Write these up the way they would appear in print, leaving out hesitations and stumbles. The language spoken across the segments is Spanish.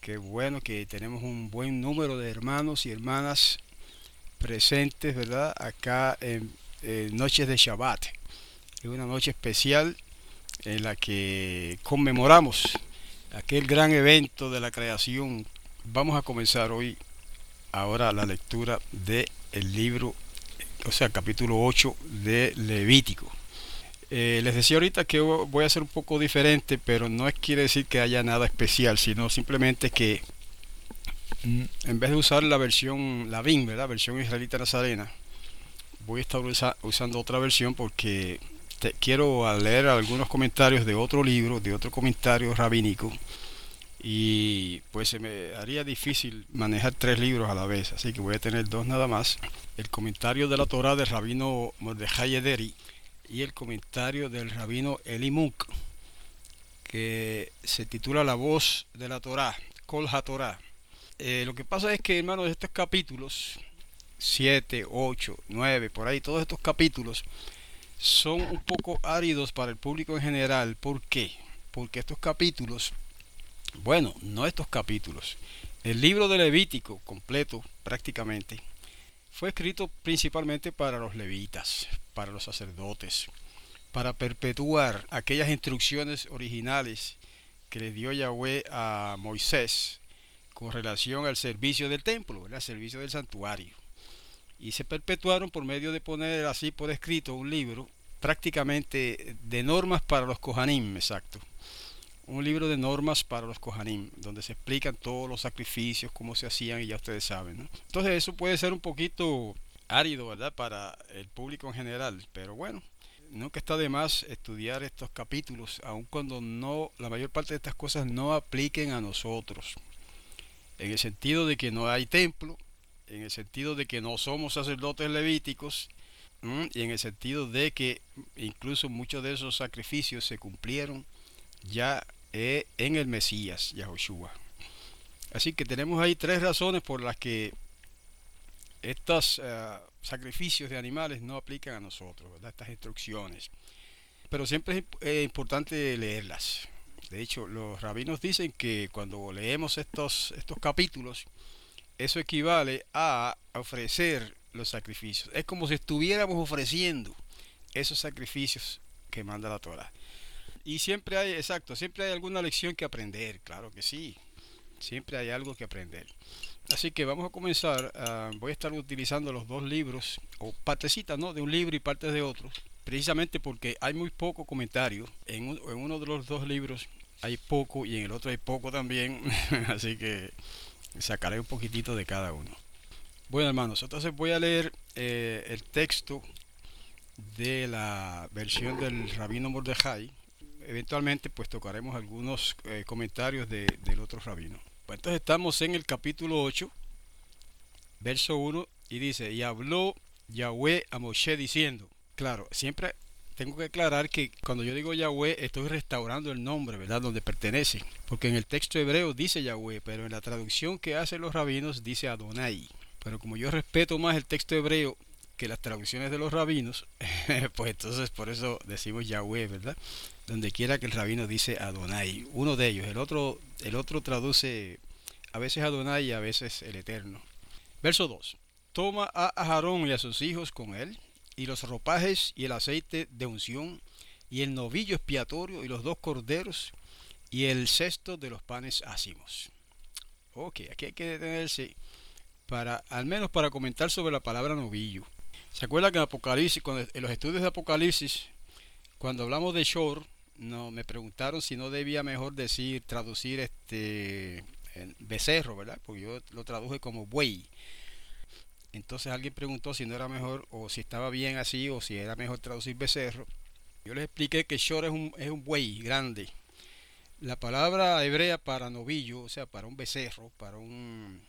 Qué bueno que tenemos un buen número de hermanos y hermanas presentes, ¿verdad? Acá en Noches de Shabbat. Es una noche especial en la que conmemoramos aquel gran evento de la creación. Vamos a comenzar hoy, ahora, la lectura del libro, o sea, capítulo 8 de Levítico. Les decía ahorita que voy a hacer un poco diferente, pero no quiere decir que haya nada especial, sino simplemente que en vez de usar la versión Lavín, ¿verdad? Versión israelita nazarena, voy a estar usando otra versión porque quiero leer algunos comentarios de otro libro, de otro comentario rabínico, y pues se me haría difícil manejar tres libros a la vez, así que voy a tener dos nada más: el comentario de la Torá del rabino Mordejai Ederi y el comentario del rabino Eli Munk, que se titula La voz de la Torá, Kol HaTorah. Lo que pasa es que, hermanos, estos capítulos 7, 8, 9, por ahí, todos estos capítulos son un poco áridos para el público en general. ¿Por qué? Porque estos capítulos, bueno, no estos capítulos, el libro de Levítico completo prácticamente fue escrito principalmente para los levitas, para los sacerdotes, para perpetuar aquellas instrucciones originales que les dio Yahweh a Moisés con relación al servicio del templo, al servicio del santuario. Y se perpetuaron por medio de poner así por escrito un libro prácticamente de normas para los Kohanim, exacto. Un libro de normas para los Kohanim, donde se explican todos los sacrificios, cómo se hacían, y ya ustedes saben, ¿no? Entonces eso puede ser un poquito árido, ¿verdad?, para el público en general, pero bueno, nunca está de más estudiar estos capítulos, aun cuando no, la mayor parte de estas cosas no apliquen a nosotros, en el sentido de que no hay templo, en el sentido de que no somos sacerdotes levíticos, y en el sentido de que incluso muchos de esos sacrificios se cumplieron ya en el Mesías, Yahushua. Así que tenemos ahí tres razones por las que estos sacrificios de animales no aplican a nosotros, ¿verdad? Estas instrucciones. Pero siempre es importante leerlas. De hecho, los rabinos dicen que cuando leemos estos capítulos, eso equivale a ofrecer los sacrificios. Es como si estuviéramos ofreciendo esos sacrificios que manda la Torah. Y siempre hay, exacto, siempre hay alguna lección que aprender, claro que sí. Siempre hay algo que aprender. Así que vamos a comenzar. Voy a estar utilizando los dos libros, o partecitas, ¿no?, de un libro y partes de otro, precisamente porque hay muy poco comentario. En uno de los dos libros hay poco y en el otro hay poco también. Así que sacaré un poquitito de cada uno. Bueno, hermanos, entonces voy a leer el texto de la versión del rabino Mordejai. Eventualmente pues tocaremos algunos comentarios del otro rabino. Pues entonces estamos en el capítulo 8, verso 1, y dice: y habló Yahweh a Moshe diciendo. Claro, siempre tengo que aclarar que cuando yo digo Yahweh estoy restaurando el nombre, ¿verdad?, donde pertenece, porque en el texto hebreo dice Yahweh, pero en la traducción que hacen los rabinos dice Adonai. Pero como yo respeto más el texto hebreo que las traducciones de los rabinos, pues entonces por eso decimos Yahweh, ¿verdad? Donde quiera que el rabino dice Adonai, uno de ellos. El otro traduce a veces Adonai y a veces el Eterno. Verso 2: toma a Aarón y a sus hijos con él, y los ropajes y el aceite de unción, y el novillo expiatorio, y los dos corderos, y el cesto de los panes ácimos. Ok, aquí hay que detenerse al menos para comentar sobre la palabra novillo. ¿Se acuerdan que en Apocalipsis, en los estudios de Apocalipsis, cuando hablamos de Shor, no, me preguntaron si no debía mejor traducir becerro, ¿verdad? Porque yo lo traduje como buey. Entonces alguien preguntó si no era mejor, o si estaba bien así, o si era mejor traducir becerro. Yo les expliqué que Shor es un buey grande. La palabra hebrea para novillo, o sea, para un becerro, para un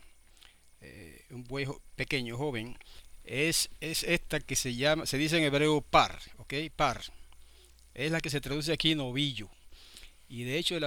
buey pequeño, joven, es esta que se dice en hebreo par, ¿ok? Par. Es la que se traduce aquí novillo. Y de hecho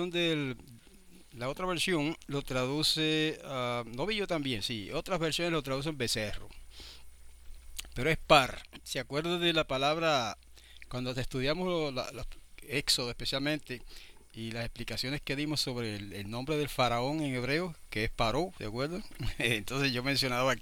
la otra versión lo traduce novillo también, sí. Otras versiones lo traducen becerro. Pero es par. ¿Se acuerdan de la palabra cuando estudiamos Éxodo especialmente? y las explicaciones que dimos sobre el nombre del faraón en hebreo, que es Paró, ¿de acuerdo? Entonces yo mencionaba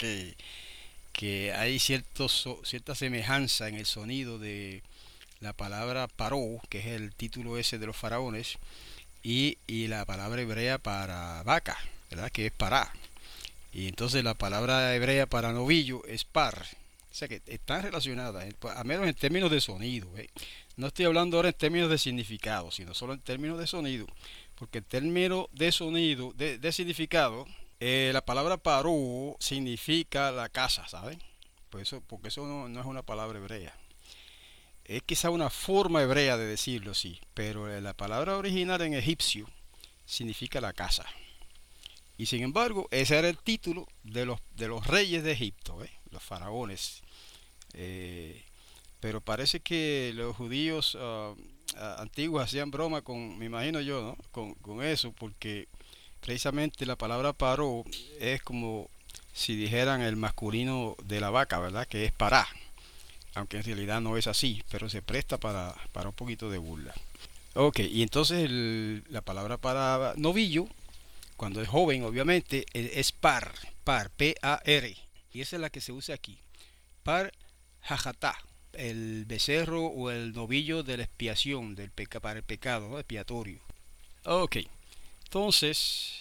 que hay cierta semejanza en el sonido de la palabra Paró, que es el título ese de los faraones, y la palabra hebrea para vaca, ¿verdad? Que es Pará. Y entonces la palabra hebrea para novillo es par. O sea que están relacionadas, a menos en términos de sonido. No estoy hablando ahora en términos de significado, sino solo en términos de sonido. Porque en términos de sonido, de significado, la palabra parú significa la casa, ¿saben? Porque eso no es una palabra hebrea. Es quizá una forma hebrea de decirlo, sí, pero la palabra original en egipcio significa la casa. Y sin embargo, ese era el título de los reyes de Egipto, los faraones. Eh, pero parece que los judíos antiguos hacían broma con, me imagino yo, ¿no? Con eso, porque precisamente la palabra paró es como si dijeran el masculino de la vaca, ¿verdad? Que es pará, aunque en realidad no es así, pero se presta para un poquito de burla. Ok, y entonces la palabra para novillo, cuando es joven, obviamente, es par, P-A-R. Y esa es la que se usa aquí. Par jajatá, el becerro o el novillo de la expiación, para el pecado, ¿no? Expiatorio. Ok, entonces,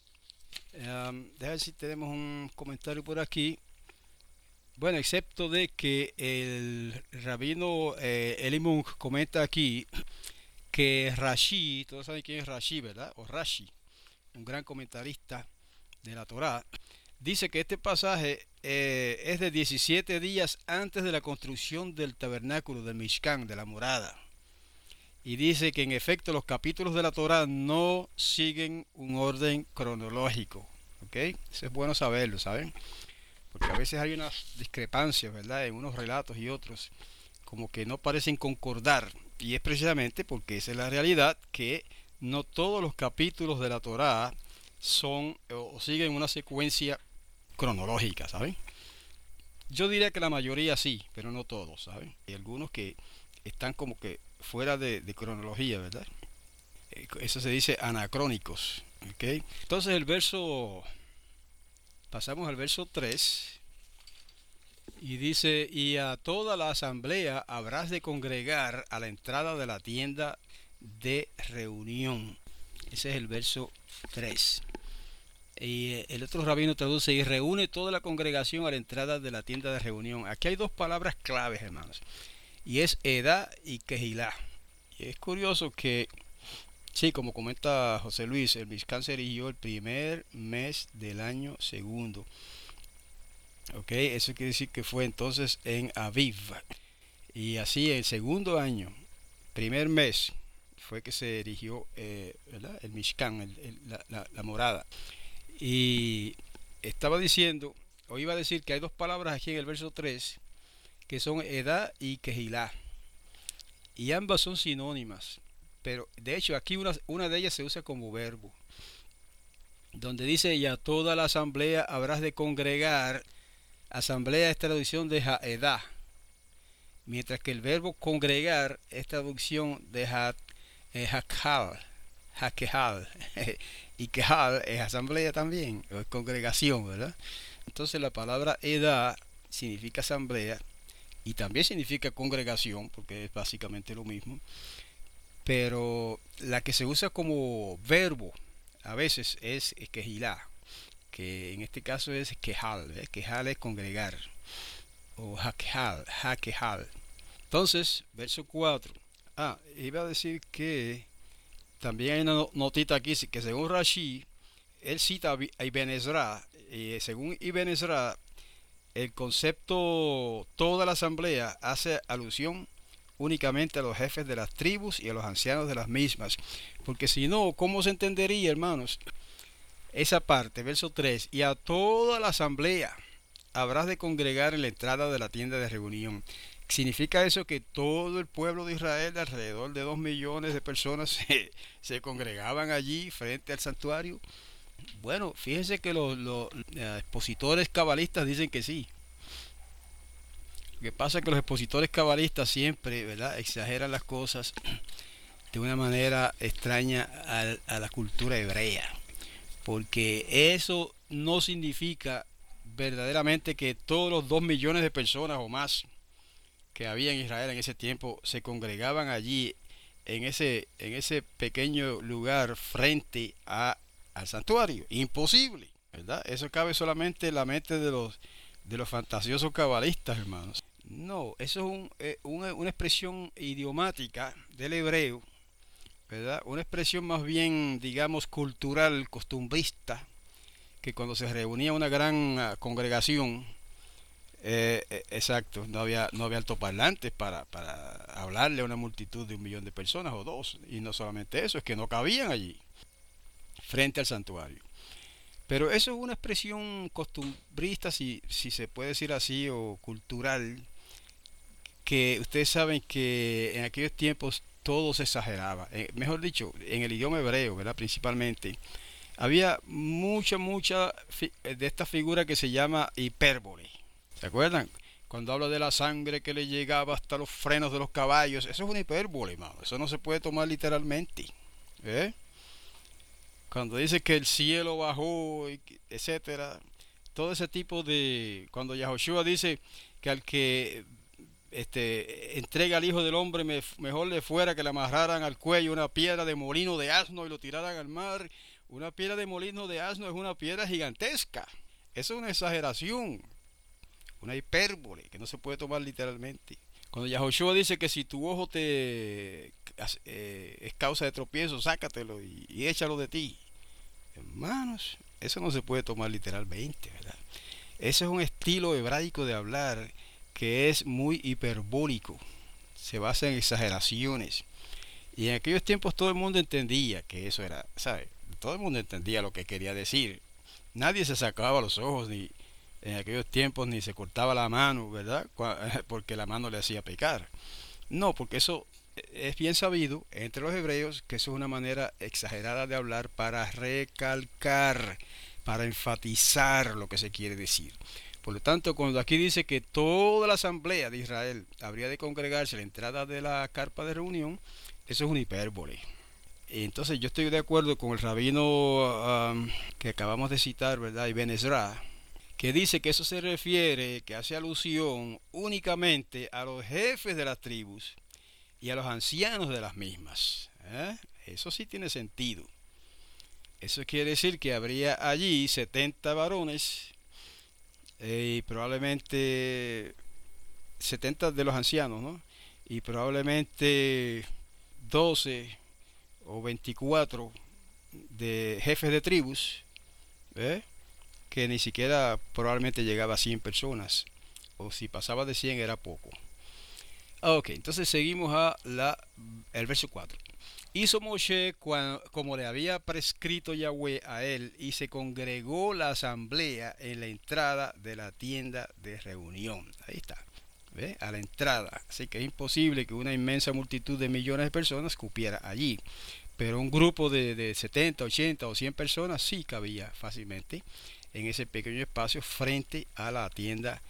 déjame ver si tenemos un comentario por aquí. Bueno, excepto de que el rabino Eli Munk comenta aquí que Rashi, todos saben quién es Rashi, ¿verdad? O Rashi, un gran comentarista de la Torá, dice que este pasaje es de 17 días antes de la construcción del tabernáculo, del Mishkan, de la morada. Y dice que en efecto los capítulos de la Torá no siguen un orden cronológico. ¿Ok? Eso es bueno saberlo, ¿saben? Porque a veces hay unas discrepancias, ¿verdad? En unos relatos y otros, como que no parecen concordar. Y es precisamente porque esa es la realidad, que no todos los capítulos de la Torá son o siguen una secuencia cronológica, ¿saben? Yo diría que la mayoría sí, pero no todos, ¿saben? Hay algunos que están como que fuera de cronología, ¿verdad? Eso se dice anacrónicos, ¿ok? Entonces pasamos al verso 3 y dice, y a toda la asamblea habrás de congregar a la entrada de la tienda de reunión. Ese es el verso 3. Y el otro rabino traduce, y reúne toda la congregación a la entrada de la tienda de reunión. Aquí hay dos palabras claves, hermanos, y es Edá y Kehilá. Y es curioso que, sí, como comenta José Luis, el Mishkan se erigió el primer mes del año segundo. Ok, eso quiere decir que fue entonces en Aviv. Y así el segundo año, primer mes, fue que se erigió ¿verdad? El Mishkan, la morada. Y estaba diciendo, o iba a decir que hay dos palabras aquí en el verso 3 que son Edá y Kehilá. Y ambas son sinónimas. Pero de hecho aquí una de ellas se usa como verbo. Donde dice, y a toda la asamblea habrás de congregar. Asamblea es traducción de Haedá. Mientras que el verbo congregar es traducción de Hakal. Hakehal. Y Kehal es asamblea también, o es congregación, ¿verdad? Entonces la palabra Edá significa asamblea y también significa congregación, porque es básicamente lo mismo. Pero la que se usa como verbo a veces es Kehilá, que en este caso es Kehal. Kehal es congregar, o Hakehal. Entonces, verso 4. Iba a decir que también hay una notita aquí que según Rashi, él cita a Ibn Ezra, y según Ibn Ezra, el concepto toda la asamblea hace alusión únicamente a los jefes de las tribus y a los ancianos de las mismas, porque si no, ¿cómo se entendería, hermanos? Esa parte, verso 3, y a toda la asamblea habrás de congregar en la entrada de la tienda de reunión. ¿Significa eso que todo el pueblo de Israel, de alrededor de 2 millones de personas, se congregaban allí frente al santuario? Bueno, fíjense que los expositores cabalistas dicen que sí. Lo que pasa es que los expositores cabalistas siempre, ¿verdad?, exageran las cosas de una manera extraña a la cultura hebrea, porque eso no significa verdaderamente que todos los 2 millones de personas o más que había en Israel en ese tiempo se congregaban allí en ese pequeño lugar frente al santuario. Imposible, ¿verdad? Eso cabe solamente en la mente de los fantasiosos cabalistas, hermanos. No, eso es una expresión idiomática del hebreo, ¿verdad? Una expresión más bien, digamos, cultural, costumbrista, que cuando se reunía una gran congregación, exacto, no había altoparlantes para hablarle a una multitud de 1 millón de personas o dos, y no solamente eso, es que no cabían allí, frente al santuario. Pero eso es una expresión costumbrista, si se puede decir así, o cultural, que ustedes saben que en aquellos tiempos todo se exageraba. Mejor dicho, en el idioma hebreo, ¿verdad? Principalmente, había mucha de esta figura que se llama hipérbole. ¿Se acuerdan? Cuando habla de la sangre que le llegaba hasta los frenos de los caballos, eso es una hipérbole, mano. Eso no se puede tomar literalmente. ¿Eh? Cuando dice que el cielo bajó, etcétera, todo ese tipo de... Cuando Yahoshua dice que al que entrega al Hijo del Hombre, mejor le fuera que le amarraran al cuello una piedra de molino de asno y lo tiraran al mar. Una piedra de molino de asno es una piedra gigantesca. Eso es una exageración, una hipérbole que no se puede tomar literalmente. Cuando Yahoshua dice que si tu ojo es causa de tropiezo, sácatelo y échalo de ti. Hermanos, eso no se puede tomar literalmente, ¿verdad? Ese es un estilo hebraico de hablar que es muy hiperbólico, se basa en exageraciones. Y en aquellos tiempos todo el mundo entendía que eso era, ¿sabe? Todo el mundo entendía lo que quería decir. Nadie se sacaba los ojos ni en aquellos tiempos ni se cortaba la mano, ¿verdad? Porque la mano le hacía pecar. No, porque eso es bien sabido entre los hebreos que eso es una manera exagerada de hablar para recalcar, para enfatizar lo que se quiere decir. Por lo tanto, cuando aquí dice que toda la asamblea de Israel habría de congregarse a la entrada de la carpa de reunión, eso es una hipérbole. Entonces yo estoy de acuerdo con el rabino que acabamos de citar, ¿verdad? Ibn Ezra, que dice que eso se refiere, que hace alusión únicamente a los jefes de las tribus y a los ancianos de las mismas. Eso sí tiene sentido. Eso quiere decir que habría allí 70 varones y probablemente 70 de los ancianos, ¿no? Y probablemente 12 o 24 de jefes de tribus, ¿eh? Que ni siquiera probablemente llegaba a 100 personas, o si pasaba de 100 era poco. Ok, entonces seguimos el verso 4. Hizo Moshe como le había prescrito Yahweh a él, y se congregó la asamblea en la entrada de la tienda de reunión. Ahí está, ¿ve? A la entrada. Así que es imposible que una inmensa multitud de millones de personas cupiera allí. Pero un grupo de 70, 80 o 100 personas sí cabía fácilmente en ese pequeño espacio frente a la tienda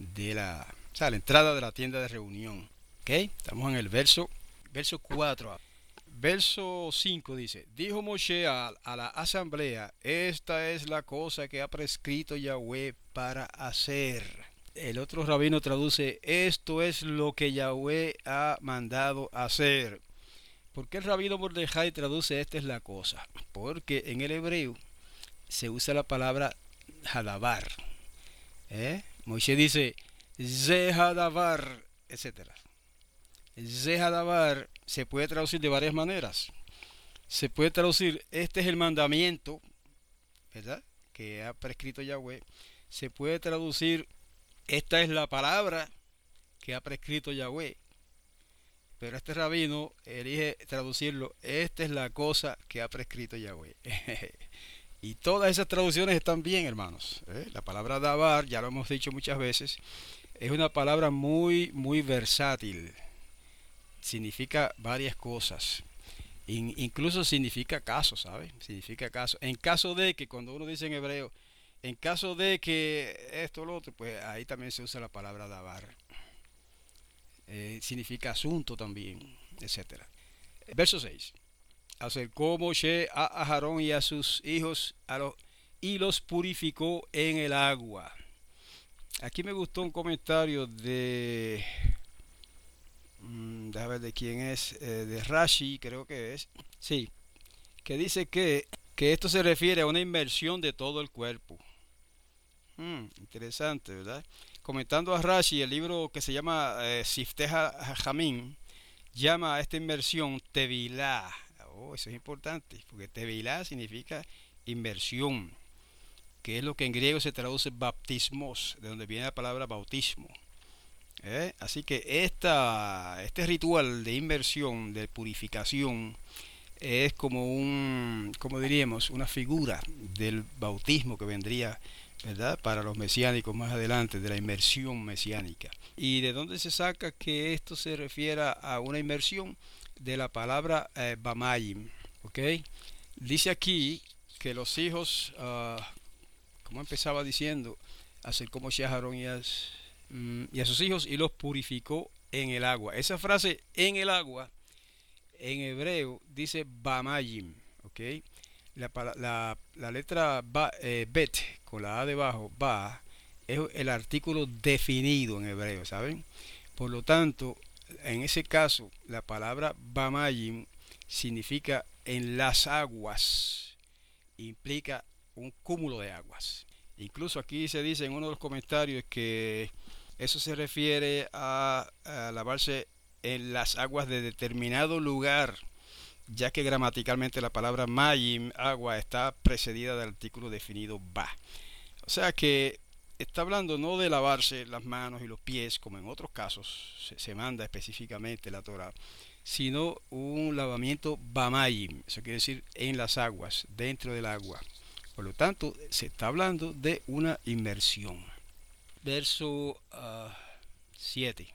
o sea, la entrada de la tienda de reunión. ¿Ok? Estamos en el verso 4. Verso 5 dice: dijo Moshe a la asamblea, esta es la cosa que ha prescrito Yahweh para hacer. El otro rabino traduce, esto es lo que Yahweh ha mandado hacer. ¿Por qué el rabino Mordejai traduce esta es la cosa? Porque en el hebreo se usa la palabra hadavar. Moshe dice, ze hadavar, etc. Zehadavar se puede traducir de varias maneras. Se puede traducir, este es el mandamiento, ¿verdad? Que ha prescrito Yahweh. Se puede traducir, esta es la palabra que ha prescrito Yahweh. Pero este rabino elige traducirlo, esta es la cosa que ha prescrito Yahweh. Y todas esas traducciones están bien, hermanos. La palabra davar, ya lo hemos dicho muchas veces, es una palabra muy versátil. Significa varias cosas. Incluso significa caso, ¿sabes? Significa caso. En caso de que, cuando uno dice en hebreo, en caso de que esto o lo otro, pues ahí también se usa la palabra davar. Significa asunto también, etcétera. Verso 6. Acercó Moshe a Aarón y a sus hijos y los purificó en el agua. Aquí me gustó un comentario déjame ver de quién es, de Rashi, creo que es. Sí, que dice que esto se refiere a una inmersión de todo el cuerpo. Interesante, ¿verdad? Comentando a Rashi, el libro que se llama Sifteh Jamim llama a esta inmersión Tevilá. Oh, eso es importante, porque Tevilá significa inmersión, que es lo que en griego se traduce baptismos, de donde viene la palabra bautismo. Así que este ritual de inmersión, de purificación, es como diríamos, una figura del bautismo que vendría, ¿verdad?, para los mesiánicos más adelante, de la inmersión mesiánica. ¿Y de dónde se saca que esto se refiera a una inmersión? De la palabra Bamayim, ¿ok? Dice aquí que los hijos, como empezaba diciendo, acercó Moshe a Aarón y a sus hijos y los purificó en el agua. Esa frase, en el agua, en hebreo dice Bamayim, ¿ok? La letra bet, con la A debajo, ba, es el artículo definido en hebreo, ¿saben? Por lo tanto, en ese caso, la palabra Bamayim significa en las aguas, implica un cúmulo de aguas. Incluso aquí se dice en uno de los comentarios que eso se refiere a lavarse en las aguas de determinado lugar, ya que gramaticalmente la palabra mayim, agua, está precedida del artículo definido ba. O sea que está hablando no de lavarse las manos y los pies, como en otros casos se manda específicamente la Torah, sino un lavamiento bamayim, eso quiere decir en las aguas, dentro del agua. Por lo tanto, se está hablando de una inmersión. Verso 7.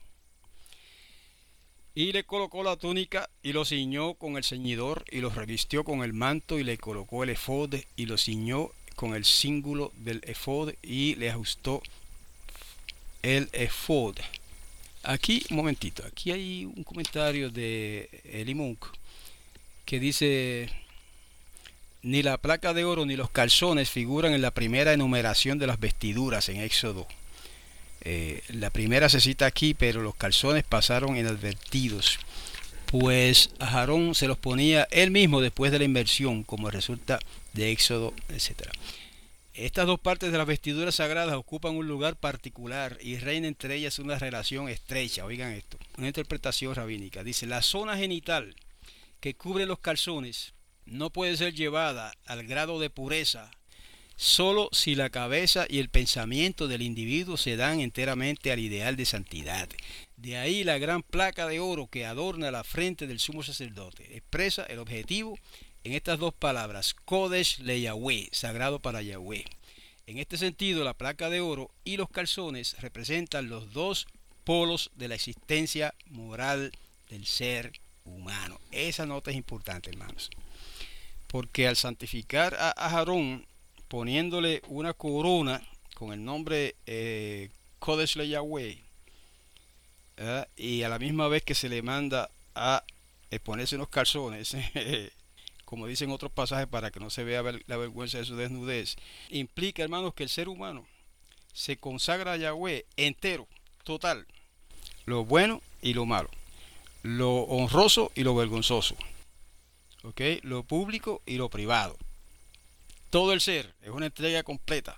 Y le colocó la túnica y lo ciñó con el ceñidor y lo revistió con el manto y le colocó el efod y lo ciñó con el cíngulo del efod y le ajustó el efod. Aquí, un momentito, aquí hay un comentario de Elimunk que dice: ni la placa de oro ni los calzones figuran en la primera enumeración de las vestiduras en Éxodo. La primera se cita aquí, pero los calzones pasaron inadvertidos, pues a Aarón se los ponía él mismo después de la inmersión, como resulta de Éxodo, etc. Estas dos partes de las vestiduras sagradas ocupan un lugar particular y reina entre ellas una relación estrecha. Oigan esto, una interpretación rabínica. Dice: la zona genital que cubre los calzones no puede ser llevada al grado de pureza solo si la cabeza y el pensamiento del individuo se dan enteramente al ideal de santidad. De ahí la gran placa de oro que adorna la frente del sumo sacerdote. Expresa el objetivo en estas dos palabras: Kodesh le Yahweh, sagrado para Yahweh. En este sentido, la placa de oro y los calzones representan los dos polos de la existencia moral del ser humano. Esa nota es importante, hermanos, porque al santificar a Aarón, poniéndole una corona con el nombre Kodesh le Yahweh, y a la misma vez que se le manda a ponerse unos calzones, como dicen otros pasajes, para que no se vea la vergüenza de su desnudez, implica, hermanos, que el ser humano se consagra a Yahweh entero, total, lo bueno y lo malo, lo honroso y lo vergonzoso, ¿okay? Lo público y lo privado. Todo el ser es una entrega completa.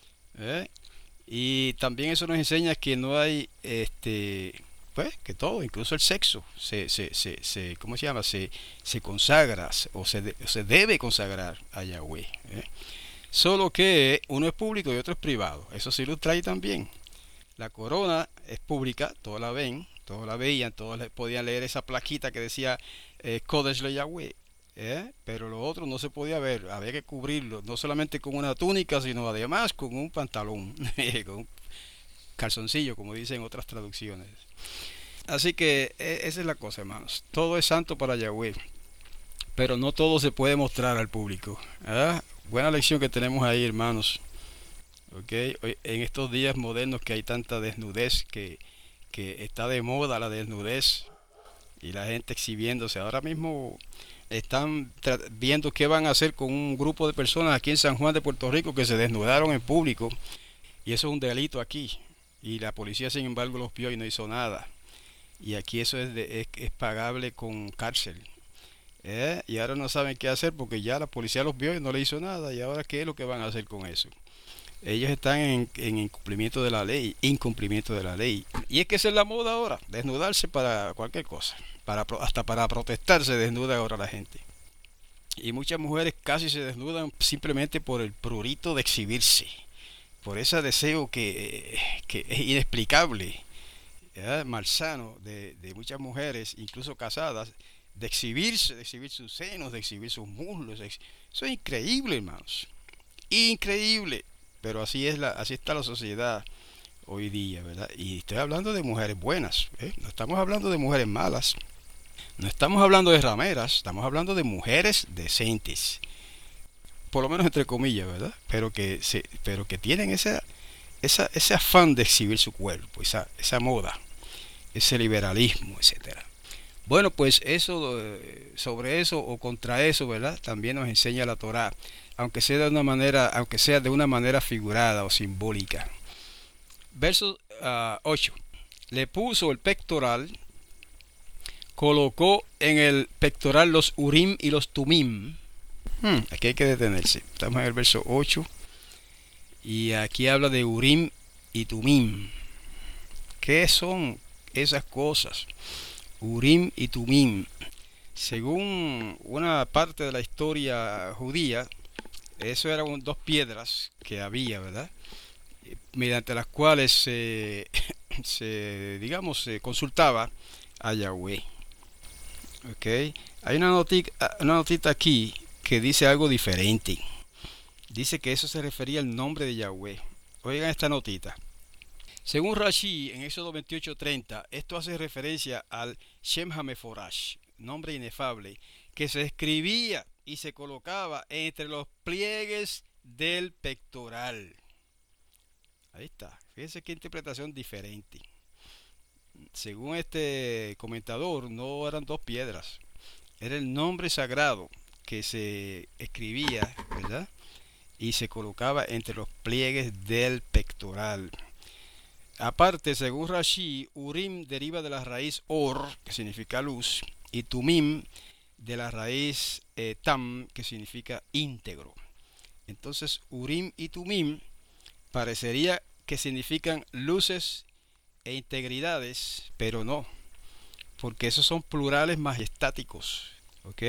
Y también eso nos enseña que no hay pues que todo, incluso el sexo ¿cómo se llama? Se consagra o se debe consagrar a Yahweh. Solo que uno es público y otro es privado. Eso sí lo trae también. La corona es pública, todos la ven, todos la veían, todos podían leer esa plaquita que decía Kodesh le Yahweh. Pero lo otro no se podía ver, había que cubrirlo, no solamente con una túnica, sino además con un pantalón, con un calzoncillo, como dicen otras traducciones. Así que esa es la cosa, hermanos. Todo es santo para Yahweh, pero no todo se puede mostrar al público. Buena lección que tenemos ahí, hermanos. Okay. En estos días modernos que hay tanta desnudez, que está de moda la desnudez, y la gente exhibiéndose. Ahora mismo están viendo qué van a hacer con un grupo de personas aquí en San Juan de Puerto Rico que se desnudaron en público, y eso es un delito aquí. Y la policía, sin embargo, los vio y no hizo nada. Y aquí eso es pagable con cárcel. Y ahora no saben qué hacer porque ya la policía los vio y no le hizo nada. ¿Y ahora qué es lo que van a hacer con eso? Ellos están en incumplimiento de la ley, incumplimiento de la ley. Y es que esa es la moda ahora, desnudarse para cualquier cosa. Hasta para protestar se desnuda ahora la gente. Y muchas mujeres casi se desnudan simplemente por el prurito de exhibirse, por ese deseo que es inexplicable, malsano de muchas mujeres, incluso casadas, de exhibirse, de exhibir sus senos, de exhibir sus muslos. Eso es increíble, hermanos. Increíble. Pero así está la sociedad hoy día, ¿verdad? Y estoy hablando de mujeres buenas, ¿eh? No estamos hablando de mujeres malas. No estamos hablando de rameras, estamos hablando de mujeres decentes. Por lo menos entre comillas, ¿verdad? Pero que tienen ese afán de exhibir su cuerpo, esa moda, ese liberalismo, etcétera. Bueno, pues eso, sobre eso o contra eso, ¿verdad? También nos enseña la Torá, aunque sea de una manera figurada o simbólica. Verso 8. Le puso el pectoral, colocó en el pectoral los urim y los tumim. Aquí hay que detenerse. Estamos en el verso 8 y aquí habla de urim y tumim. ¿Qué son esas cosas? Urim y Tumim. Según una parte de la historia judía, eso eran dos piedras que había, ¿verdad? Mediante las cuales se consultaba a Yahweh. ¿Okay? Hay una notita aquí que dice algo diferente. Dice que eso se refería al nombre de Yahweh. Oigan esta notita. Según Rashi, en Éxodo 28:30, esto hace referencia al Shem HaMeforash, nombre inefable, que se escribía y se colocaba entre los pliegues del pectoral. Ahí está. Fíjense qué interpretación diferente. Según este comentador, no eran dos piedras, era el nombre sagrado que se escribía, ¿verdad? Y se colocaba entre los pliegues del pectoral. Aparte, según Rashi, Urim deriva de la raíz Or, que significa luz, y Tumim de la raíz Tam, que significa íntegro. Entonces, Urim y Tumim parecería que significan luces e integridades, pero no, porque esos son plurales majestáticos, ¿ok?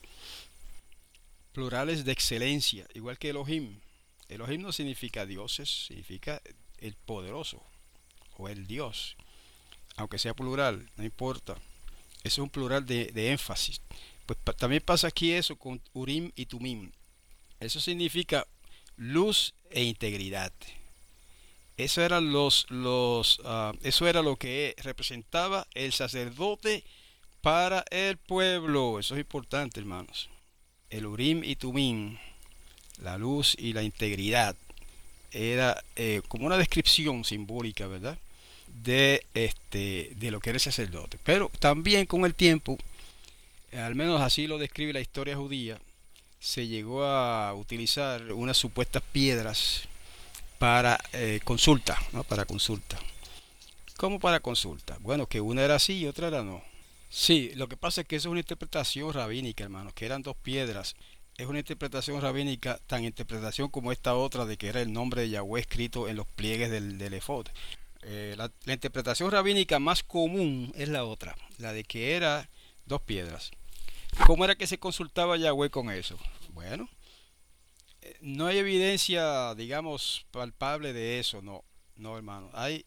Plurales de excelencia, igual que Elohim. Elohim no significa dioses, significa el poderoso o el Dios, aunque sea plural, no importa. Eso es un plural de énfasis. Pues también pasa aquí eso con Urim y Tumim. Eso significa luz e integridad. Eso era eso era lo que representaba el sacerdote para el pueblo. Eso es importante, hermanos. El Urim y Tumim, la luz y la integridad, era como una descripción simbólica, ¿verdad? De lo que era el sacerdote. Pero también con el tiempo, al menos así lo describe la historia judía, se llegó a utilizar unas supuestas piedras para consulta, ¿no? Para consulta. ¿Cómo para consulta? Bueno, que una era así y otra era no. Sí, lo que pasa es que eso es una interpretación rabínica, hermanos, que eran dos piedras. Es una interpretación rabínica, tan interpretación como esta otra de que era el nombre de Yahweh escrito en los pliegues del efod. La interpretación rabínica más común es la otra, la de que era dos piedras. ¿Cómo era que se consultaba Yahweh con eso? Bueno, no hay evidencia, digamos, palpable de eso, no, no, hermano. Hay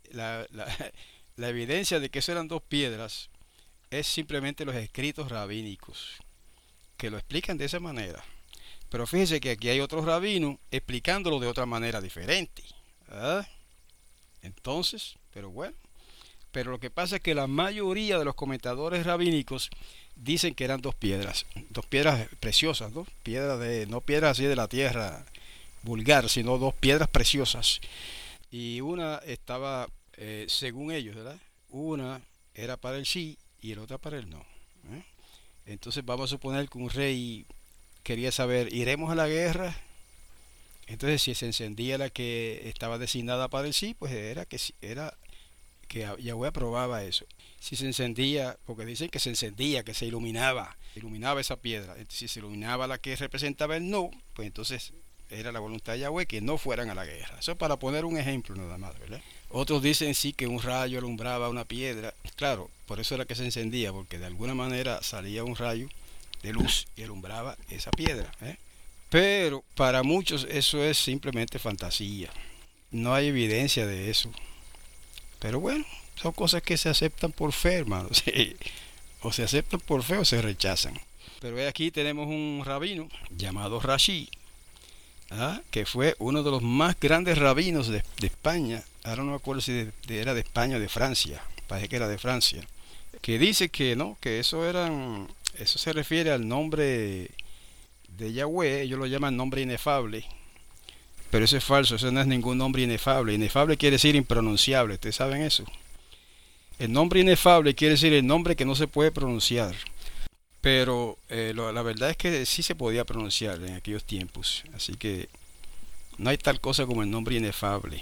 la evidencia de que eso eran dos piedras es simplemente los escritos rabínicos que lo explican de esa manera. Pero fíjense que aquí hay otros rabinos explicándolo de otra manera diferente. ¿Ah? Entonces, pero lo que pasa es que la mayoría de los comentadores rabínicos dicen que eran dos piedras preciosas, ¿no? No piedras así de la tierra vulgar, sino dos piedras preciosas. Y una estaba, según ellos, ¿verdad? Una era para el sí y la otra para el no. ¿eh? Entonces vamos a suponer que un rey quería saber, ¿iremos a la guerra? Entonces si se encendía la que estaba designada para el sí, pues era que era que Yahweh aprobaba eso. Si se encendía, porque dicen que se encendía, que se iluminaba esa piedra. Si se iluminaba la que representaba el no, pues entonces era la voluntad de Yahweh que no fueran a la guerra. Eso es para poner un ejemplo nada más, ¿verdad? Otros dicen sí que un rayo alumbraba una piedra. Claro, por eso era que se encendía, porque de alguna manera salía un rayo de luz y alumbraba esa piedra, ¿eh? Pero para muchos eso es simplemente fantasía. No hay evidencia de eso. Pero bueno, son cosas que se aceptan por fe, hermano. Sí. O se aceptan por fe o se rechazan. Pero aquí tenemos un rabino llamado Rashi, ¿ah? Que fue uno de los más grandes rabinos de España. Ahora no me acuerdo si era de España o de Francia. Parece que era de Francia. Que dice que no, que eso se refiere al nombre de Yahweh. Ellos lo llaman nombre inefable. Pero eso es falso, eso no es ningún nombre inefable. Inefable quiere decir impronunciable, ¿ustedes saben eso? El nombre inefable quiere decir el nombre que no se puede pronunciar. Pero la verdad es que sí se podía pronunciar en aquellos tiempos. Así que no hay tal cosa como el nombre inefable.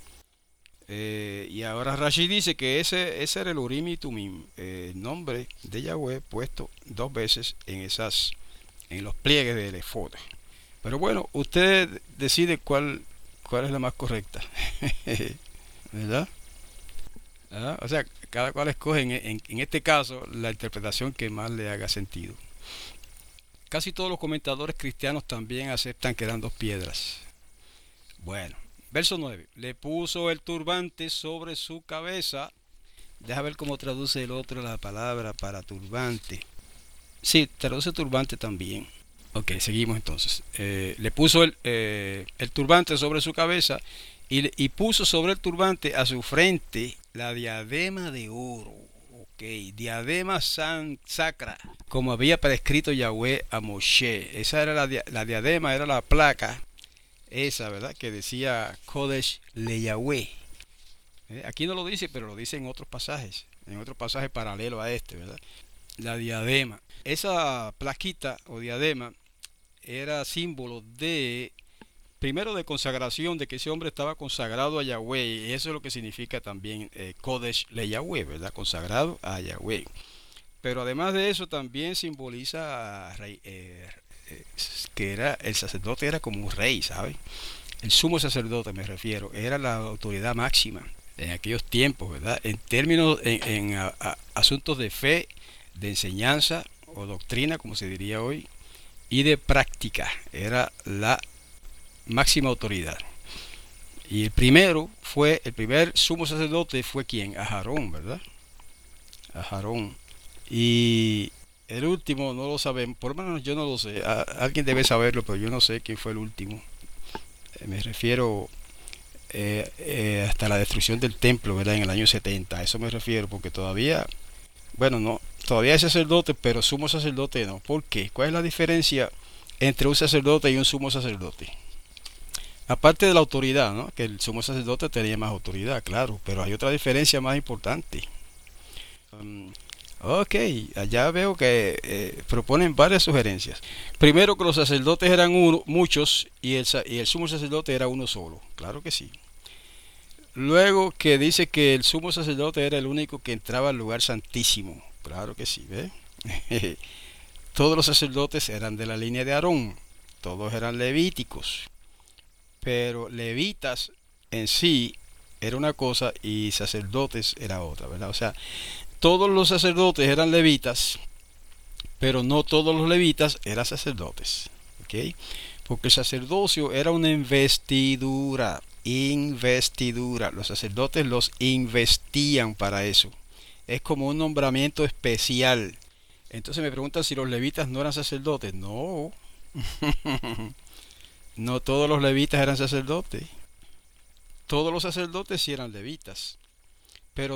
Y ahora Rashi dice que ese era el Urim y Tumim, el nombre de Yahweh puesto dos veces en los pliegues del efod. Pero bueno, usted decide cuál es la más correcta. ¿Verdad? ¿Ah? O sea, cada cual escoge en este caso la interpretación que más le haga sentido. Casi todos los comentadores cristianos también aceptan que eran dos piedras. Bueno, verso 9. Le puso el turbante sobre su cabeza. Deja ver cómo traduce el otro la palabra para turbante. Sí, traduce turbante también. Ok, seguimos entonces. Le puso el turbante sobre su cabeza y puso sobre el turbante a su frente la diadema de oro. Ok, diadema sacra, como había prescrito Yahweh a Moshe. Esa era la diadema, era la placa, esa, ¿verdad? Que decía Kodesh le Yahweh. Aquí no lo dice, pero lo dice en otros pasajes paralelos a este, ¿verdad? La diadema. Esa plaquita o diadema era símbolo primero de consagración, de que ese hombre estaba consagrado a Yahweh, y eso es lo que significa también Kodesh le Yahweh, ¿verdad? Consagrado a Yahweh. Pero además de eso también simboliza que era el sacerdote era como un rey, ¿sabes? El sumo sacerdote me refiero, era la autoridad máxima en aquellos tiempos, ¿verdad? En términos, asuntos de fe, de enseñanza o doctrina, como se diría hoy, y de práctica, era la máxima autoridad. Y el primer sumo sacerdote fue ¿quién? Aarón, ¿verdad? Aarón. Y el último no lo sabemos, por lo menos yo no lo sé. Alguien debe saberlo, pero yo no sé quién fue el último. Me refiero hasta la destrucción del templo, ¿verdad? En el año 70. A eso me refiero, porque todavía, bueno, no, todavía hay sacerdote, pero sumo sacerdote no. ¿Por qué? ¿Cuál es la diferencia entre un sacerdote y un sumo sacerdote? Aparte de la autoridad, ¿no? Que el sumo sacerdote tenía más autoridad, claro, pero hay otra diferencia más importante. Ok, allá veo que proponen varias sugerencias. Primero, que los sacerdotes eran muchos y el sumo sacerdote era uno solo, claro que sí. Luego, que dice que el sumo sacerdote era el único que entraba al lugar santísimo, claro que sí, ¿ve? Todos los sacerdotes eran de la línea de Aarón, todos eran levíticos, pero levitas en sí era una cosa y sacerdotes era otra, ¿verdad? O sea, todos los sacerdotes eran levitas, pero no todos los levitas eran sacerdotes, ¿ok? Porque el sacerdocio era una investidura, los sacerdotes los investían para eso, es como un nombramiento especial. Entonces me preguntan si los levitas no eran sacerdotes. No, no todos los levitas eran sacerdotes, todos los sacerdotes sí eran levitas, pero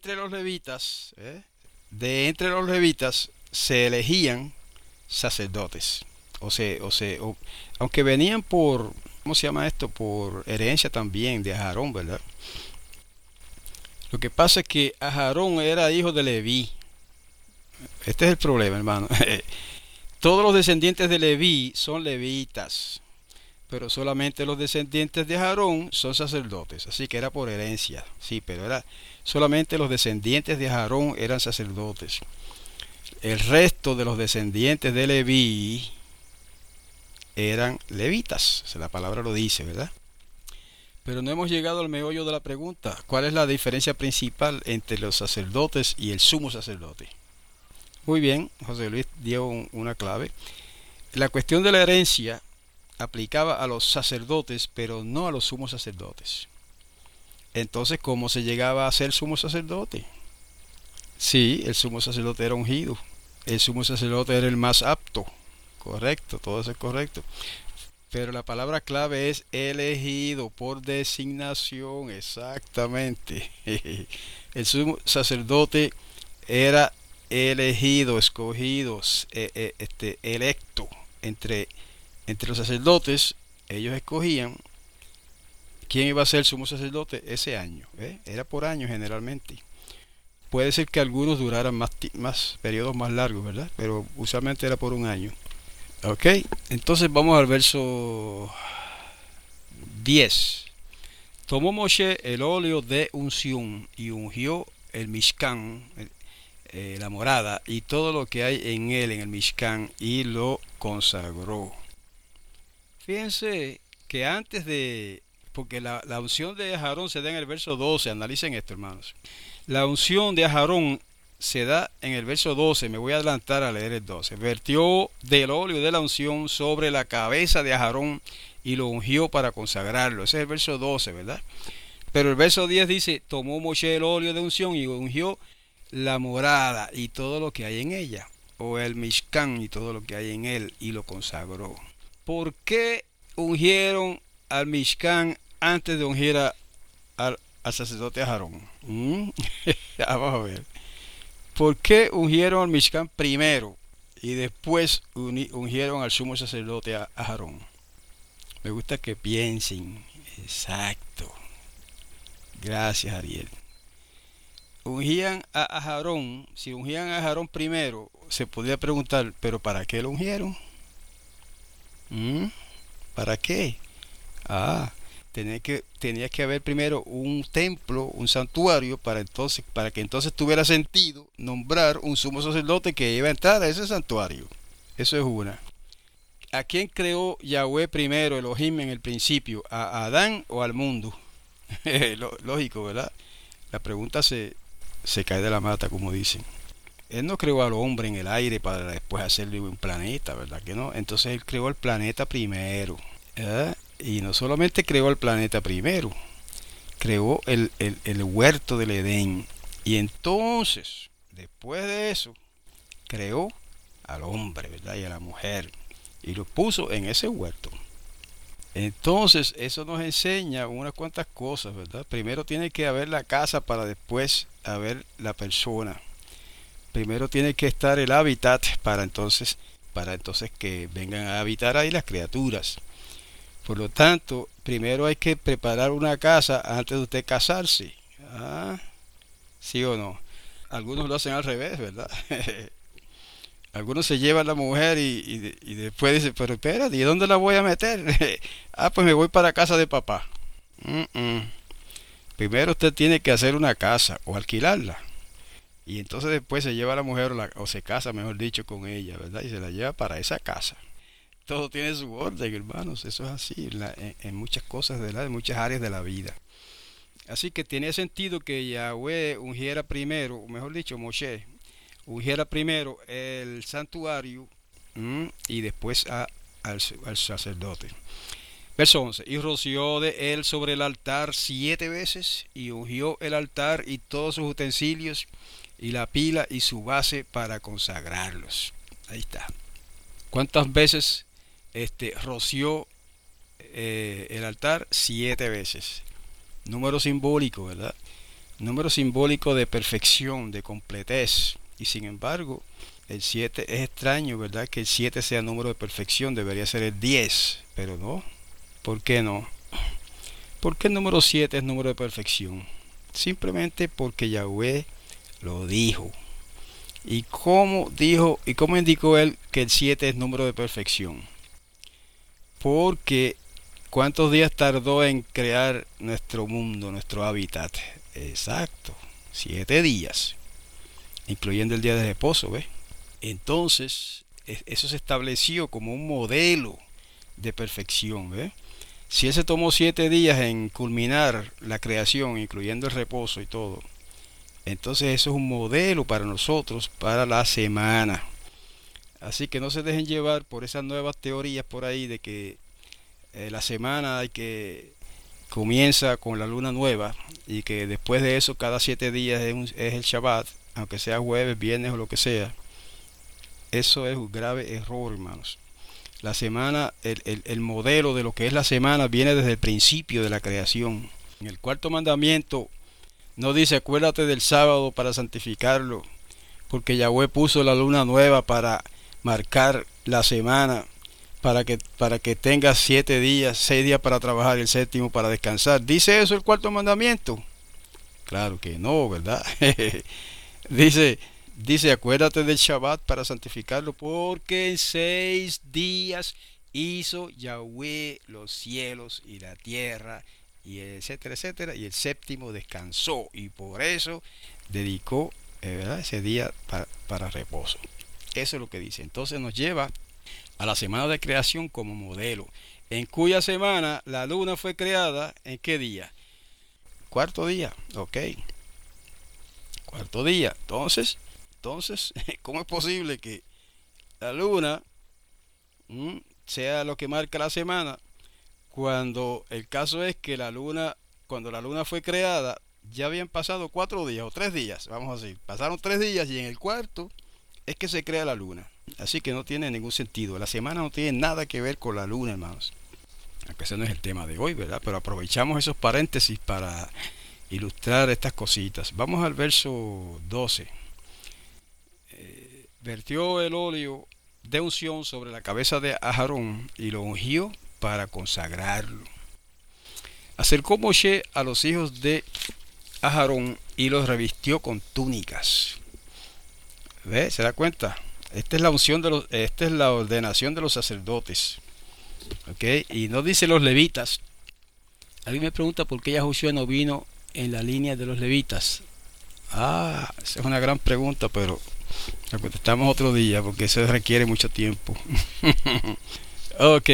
de entre los levitas se elegían sacerdotes. Aunque venían por, ¿cómo se llama esto? Por herencia también de Aarón, ¿verdad? Lo que pasa es que Aarón era hijo de Leví, Este es el problema, hermano. Todos los descendientes de Leví son levitas, pero solamente los descendientes de Aarón son sacerdotes, así que era por herencia, sí, pero era solamente los descendientes de Aarón eran sacerdotes. El resto de los descendientes de Leví eran levitas, la palabra lo dice, ¿verdad? Pero no hemos llegado al meollo de la pregunta. ¿Cuál es la diferencia principal entre los sacerdotes y el sumo sacerdote? Muy bien, José Luis dio una clave. La cuestión de la herencia aplicaba a los sacerdotes, pero no a los sumos sacerdotes. Entonces, ¿cómo se llegaba a ser sumo sacerdote? Sí, el sumo sacerdote era ungido. El sumo sacerdote era el más apto. Correcto, todo eso es correcto. Pero la palabra clave es elegido por designación, exactamente. El sumo sacerdote era elegido, escogido, electo entre los sacerdotes. Ellos escogían quién iba a ser el sumo sacerdote ese año. Era por año generalmente. Puede ser que algunos duraran más periodos más largos, ¿verdad? Pero usualmente era por un año. Ok, entonces vamos al verso 10. Tomó Moshe el óleo de unción y ungió el Mishkan, la morada, y todo lo que hay en él, en el Mishkan, y lo consagró. Fíjense que antes de... Porque la unción de Aarón se da en el verso 12, analicen esto, hermanos. La unción de Aarón se da en el verso 12, me voy a adelantar a leer el 12. Vertió del óleo de la unción sobre la cabeza de Aarón y lo ungió para consagrarlo. Ese es el verso 12, ¿verdad? Pero el verso 10 dice, tomó Moshe el óleo de unción y ungió la morada y todo lo que hay en ella, o el Mishkan y todo lo que hay en él, y lo consagró. ¿Por qué ungieron al Mishkan antes de ungir al sacerdote Aarón? Vamos a ver. ¿Por qué ungieron al Mishkan primero y después ungieron al sumo sacerdote a Aarón? Me gusta que piensen. Exacto. Gracias, Ariel. Ungían a Aarón. Si ungían a Aarón primero, se podría preguntar, ¿pero para qué lo ungieron? ¿Para qué? Tenía que haber primero un templo, un santuario, para que entonces tuviera sentido nombrar un sumo sacerdote que iba a entrar a ese santuario. Eso es una. ¿A quién creó Yahweh primero, Elohim, en el principio? ¿A Adán o al mundo? Lógico, ¿verdad? La pregunta se cae de la mata, como dicen. Él no creó al hombre en el aire para después hacerle un planeta, ¿verdad que no? Entonces él creó el planeta primero. Y no solamente creó el planeta primero, creó el huerto del Edén. Y entonces, después de eso, creó al hombre, ¿verdad? Y a la mujer. Y lo puso en ese huerto. Entonces, eso nos enseña unas cuantas cosas, ¿verdad? Primero tiene que haber la casa para después haber la persona. Primero tiene que estar el hábitat para entonces que vengan a habitar ahí las criaturas. Por lo tanto, primero hay que preparar una casa antes de usted casarse. ¿Sí o no? Algunos lo hacen al revés, ¿verdad? Algunos se llevan a la mujer y después dicen, pero espérate, ¿y dónde la voy a meter? Pues me voy para casa de papá. Primero usted tiene que hacer una casa o alquilarla. Y entonces después se lleva a la mujer o se casa, mejor dicho, con ella, ¿verdad? Y se la lleva para esa casa. Todo tiene su orden, hermanos. Eso es así en muchas cosas, ¿verdad? En muchas áreas de la vida. Así que tiene sentido que Yahweh ungiera primero, o mejor dicho, Moshe, ungiera primero el santuario y después al sacerdote. Verso 11. Y roció de él sobre el altar 7 veces, y ungió el altar y todos sus utensilios, y la pila y su base para consagrarlos. Ahí está. ¿Cuántas veces roció el altar? 7 veces. Número simbólico, ¿verdad? Número simbólico de perfección, de completez. Y sin embargo, el 7 es extraño, ¿verdad? Que el 7 sea número de perfección, debería ser el 10, pero no. ¿Por qué no? ¿Por qué el número 7 es número de perfección? Simplemente porque Yahweh lo dijo. ¿Y cómo dijo y cómo indicó él que el 7 es número de perfección? Porque ¿cuántos días tardó en crear nuestro mundo, nuestro hábitat? Exacto, 7 días, incluyendo el día de reposo, ¿ves? Entonces, eso se estableció como un modelo de perfección, ¿ves? Si él se tomó 7 días en culminar la creación, incluyendo el reposo y todo, entonces eso es un modelo para nosotros, para la semana. Así que no se dejen llevar por esas nuevas teorías por ahí de que la semana hay que comienza con la luna nueva y que después de eso cada 7 días es el Shabbat, aunque sea jueves, viernes o lo que sea. Eso es un grave error, hermanos. La semana, el modelo de lo que es la semana viene desde el principio de la creación. En el cuarto mandamiento no dice acuérdate del sábado para santificarlo, porque Yahweh puso la luna nueva para marcar la semana, para que tengas 7 días, 6 días para trabajar y el séptimo para descansar. ¿Dice eso el cuarto mandamiento? Claro que no, ¿verdad? dice, dice acuérdate del Shabbat para santificarlo, porque en 6 días hizo Yahweh los cielos y la tierra, y etcétera, etcétera, y el séptimo descansó, y por eso dedicó ¿verdad? Ese día para reposo. Eso es lo que dice. Entonces nos lleva a la semana de creación como modelo, en cuya semana la luna fue creada. ¿En qué día? Cuarto día, ok. Cuarto día. Entonces, ¿cómo es posible que la luna sea lo que marca la semana cuando el caso es que cuando la luna fue creada, ya habían pasado 4 días o 3 días, vamos a decir, pasaron 3 días y en el cuarto es que se crea la luna. Así que no tiene ningún sentido. La semana no tiene nada que ver con la luna, hermanos. Aunque ese no es el tema de hoy, ¿verdad? Pero aprovechamos esos paréntesis para ilustrar estas cositas. Vamos al verso 12. Vertió el óleo de unción sobre la cabeza de Aarón y lo ungió para consagrarlo. Acercó Moshe a los hijos de Aarón y los revistió con túnicas. ¿Ve? ¿Se da cuenta? Esta es la unción esta es la ordenación de los sacerdotes. ¿Ok? Y no dice los levitas. Alguien me pregunta por qué Yahushua no vino en la línea de los levitas. Esa es una gran pregunta, pero la contestamos otro día porque eso requiere mucho tiempo. Ok,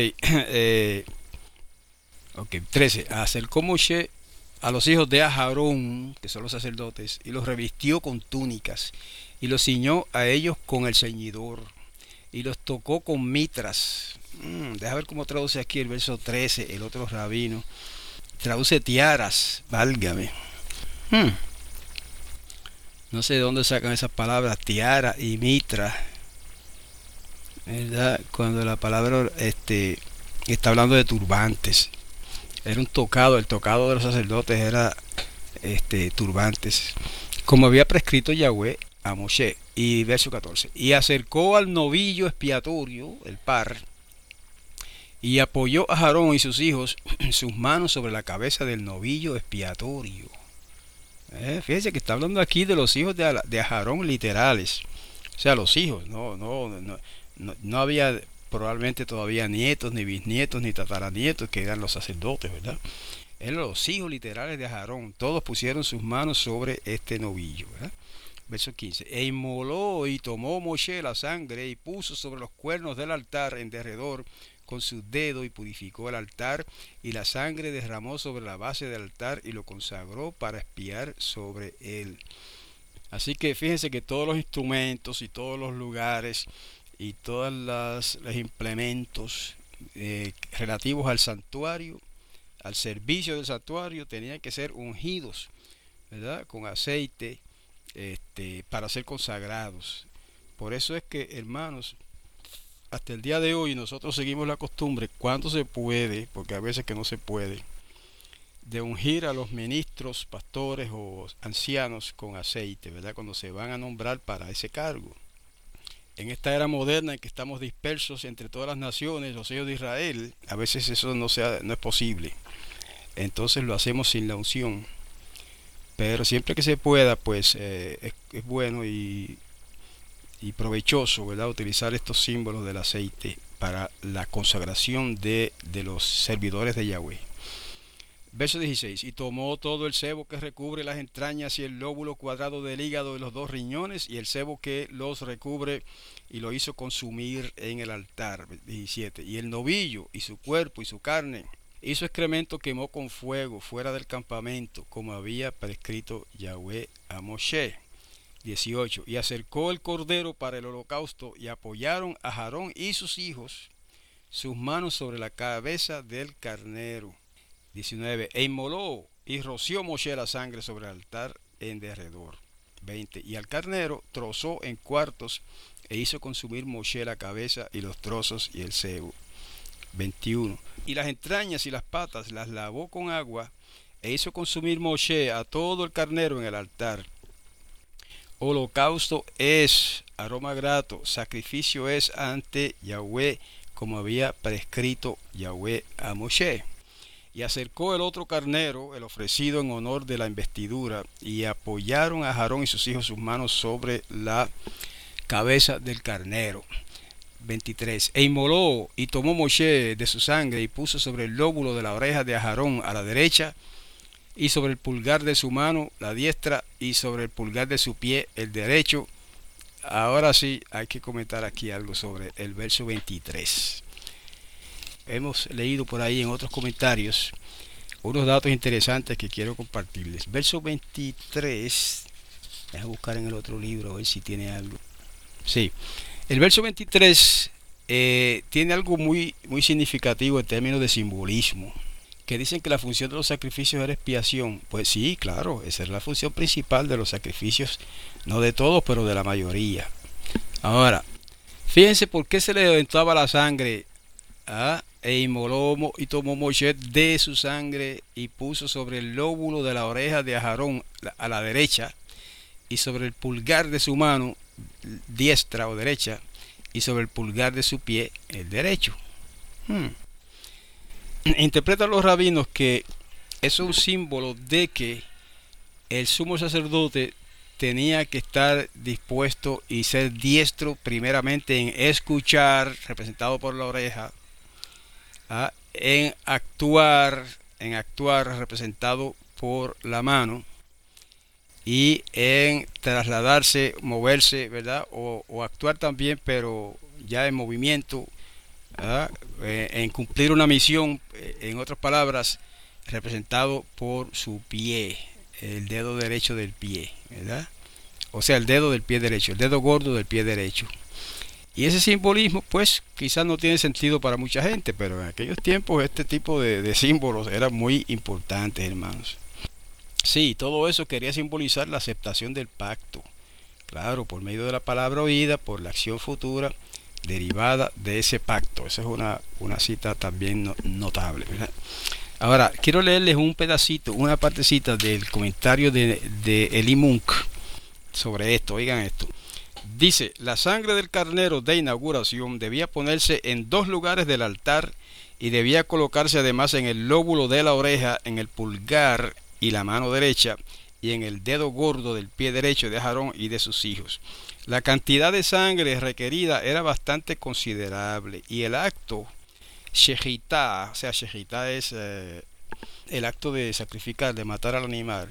ok, 13. Acercó Moshe a los hijos de Aarón, que son los sacerdotes, y los revistió con túnicas, y los ciñó a ellos con el ceñidor, y los tocó con mitras. Deja ver cómo traduce aquí el verso 13, el otro rabino. Traduce tiaras, válgame. No sé de dónde sacan esas palabras, tiara y mitra, ¿verdad? Cuando la palabra está hablando de turbantes. Era un tocado, el tocado de los sacerdotes era turbantes, como había prescrito Yahweh a Moshe. Y verso 14. Y acercó al novillo expiatorio, el par, y apoyó a Aarón y sus hijos sus manos sobre la cabeza del novillo expiatorio. Fíjense que está hablando aquí de los hijos de Aarón literales. O sea, los hijos. No había probablemente todavía nietos, ni bisnietos, ni tataranietos que eran los sacerdotes, ¿verdad? Eran los hijos literales de Aarón. Todos pusieron sus manos sobre este novillo, ¿verdad? Verso 15. E inmoló y tomó Moshe la sangre y puso sobre los cuernos del altar en derredor con sus dedos y purificó el altar, y la sangre derramó sobre la base del altar y lo consagró para expiar sobre él. Así que fíjense que todos los instrumentos y todos los lugares y todos los implementos relativos al santuario, al servicio del santuario, tenían que ser ungidos, ¿verdad? Con aceite para ser consagrados. Por eso es que, hermanos, hasta el día de hoy nosotros seguimos la costumbre, cuando se puede, porque a veces que no se puede, de ungir a los ministros, pastores o ancianos con aceite, ¿verdad? Cuando se van a nombrar para ese cargo. En esta era moderna en que estamos dispersos entre todas las naciones, los hijos de Israel, a veces eso no es posible. Entonces lo hacemos sin la unción. Pero siempre que se pueda, pues es bueno y y provechoso, ¿verdad?, utilizar estos símbolos del aceite para la consagración de los servidores de Yahweh. Verso 16. Y tomó todo el sebo que recubre las entrañas y el lóbulo cuadrado del hígado y los dos riñones y el sebo que los recubre y lo hizo consumir en el altar. 17. Y el novillo y su cuerpo y su carne y su excremento quemó con fuego fuera del campamento, como había prescrito Yahweh a Moshe. 18. Y acercó el cordero para el holocausto y apoyaron a Aarón y sus hijos sus manos sobre la cabeza del carnero. 19. E inmoló y roció Moshe la sangre sobre el altar en derredor. 20. Y al carnero trozó en cuartos e hizo consumir Moshe la cabeza y los trozos y el sebo. 21. Y las entrañas y las patas las lavó con agua e hizo consumir Moshe a todo el carnero en el altar. Holocausto es aroma grato, sacrificio es ante Yahweh, como había prescrito Yahweh a Moshe. Y acercó el otro carnero, el ofrecido en honor de la investidura, y apoyaron a Aarón y sus hijos sus manos sobre la cabeza del carnero. 23. E inmoló y tomó Moshe de su sangre y puso sobre el lóbulo de la oreja de Aarón a la derecha, y sobre el pulgar de su mano la diestra, y sobre el pulgar de su pie el derecho. Ahora sí, hay que comentar aquí algo sobre el verso 23. Hemos leído por ahí en otros comentarios unos datos interesantes que quiero compartirles. Verso 23, déjame buscar en el otro libro a ver si tiene algo. Sí, el verso 23 tiene algo muy significativo en términos de simbolismo, que dicen que la función de los sacrificios era expiación. Pues sí, claro, esa es la función principal de los sacrificios, no de todos, pero de la mayoría. Ahora, fíjense por qué se le aventaba la sangre. E inmoló y tomó Moshe de su sangre y puso sobre el lóbulo de la oreja de Aarón a la derecha y sobre el pulgar de su mano diestra o derecha y sobre el pulgar de su pie el derecho. Interpretan los rabinos que eso es un símbolo de que el sumo sacerdote tenía que estar dispuesto y ser diestro primeramente en escuchar, representado por la oreja, en actuar representado por la mano, y en trasladarse, moverse, ¿verdad? O actuar también, pero ya en movimiento, en cumplir una misión, en otras palabras, representado por su pie, el dedo derecho del pie, ¿verdad? O sea, el dedo del pie derecho, el dedo gordo del pie derecho. Y ese simbolismo, pues, quizás no tiene sentido para mucha gente, pero en aquellos tiempos este tipo de símbolos eran muy importantes, hermanos. Sí, todo eso quería simbolizar la aceptación del pacto. Claro, por medio de la palabra oída, por la acción futura derivada de ese pacto. Esa es una cita también notable, ¿verdad? Ahora, quiero leerles un pedacito, una partecita del comentario de Eli Munk sobre esto. Oigan esto. Dice, la sangre del carnero de inauguración debía ponerse en 2 lugares del altar y debía colocarse además en el lóbulo de la oreja, en el pulgar y la mano derecha y en el dedo gordo del pie derecho de Aarón y de sus hijos. La cantidad de sangre requerida era bastante considerable y el acto shejitá, o sea, shejitá es el acto de sacrificar, de matar al animal,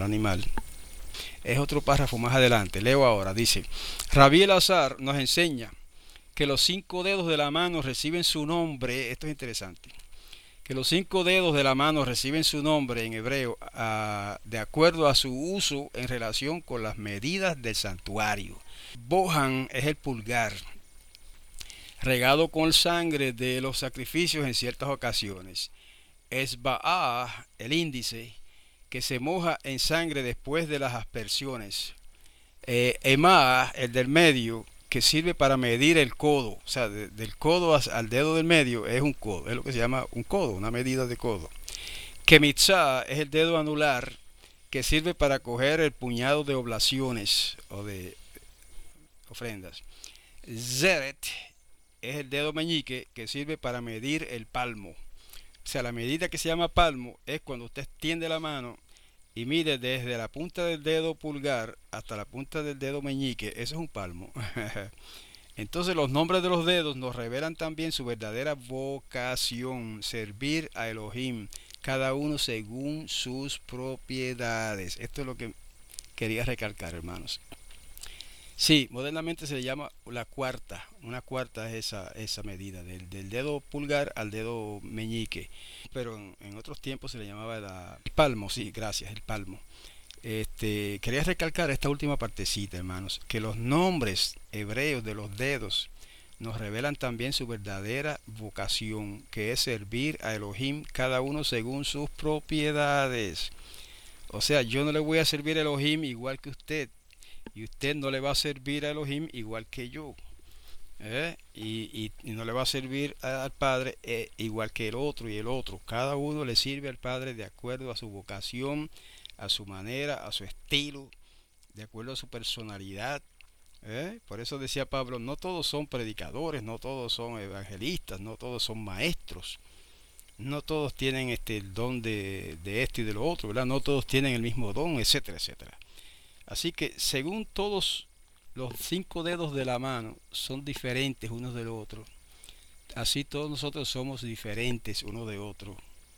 es otro párrafo más adelante. Leo ahora, dice, Rabí Elazar nos enseña que los 5 dedos de la mano reciben su nombre. Esto es interesante, que los 5 dedos de la mano reciben su nombre en hebreo de acuerdo a su uso en relación con las medidas del santuario. Bohan es el pulgar, regado con sangre de los sacrificios en ciertas ocasiones. Esba'a, el índice, que se moja en sangre después de las aspersiones. Ema, el del medio, que sirve para medir el codo, o sea, del codo al dedo del medio es un codo, es lo que se llama un codo, una medida de codo. Kemitzá es el dedo anular, que sirve para coger el puñado de oblaciones o de ofrendas. Zeret es el dedo meñique, que sirve para medir el palmo. O sea, la medida que se llama palmo es cuando usted extiende la mano y mide desde la punta del dedo pulgar hasta la punta del dedo meñique, eso es un palmo. Entonces los nombres de los dedos nos revelan también su verdadera vocación, servir a Elohim, cada uno según sus propiedades. Esto es lo que quería recalcar, hermanos. Sí, modernamente se le llama la cuarta. Una cuarta es esa medida, del dedo pulgar al dedo meñique. Pero en otros tiempos se le llamaba el palmo, sí, gracias, el palmo. Quería recalcar esta última partecita, hermanos, que los nombres hebreos de los dedos nos revelan también su verdadera vocación, que es servir a Elohim, cada uno según sus propiedades. O sea, yo no le voy a servir a Elohim igual que usted, y usted no le va a servir a Elohim igual que yo. Y no le va a servir al Padre igual que el otro y el otro. Cada uno le sirve al Padre de acuerdo a su vocación, a su manera, a su estilo, de acuerdo a su personalidad. Por eso decía Pablo, no todos son predicadores, no todos son evangelistas, no todos son maestros, no todos tienen el don de esto y de lo otro, ¿verdad? No todos tienen el mismo don, etcétera, etcétera. Así que según todos los 5 dedos de la mano son diferentes unos del otro, así todos nosotros somos diferentes unos de otros.